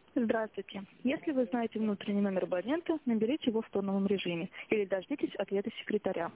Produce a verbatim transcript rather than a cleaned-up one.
Здравствуйте. Если вы знаете внутренний номер абонента, наберите его в тоновом режиме или дождитесь ответа секретаря.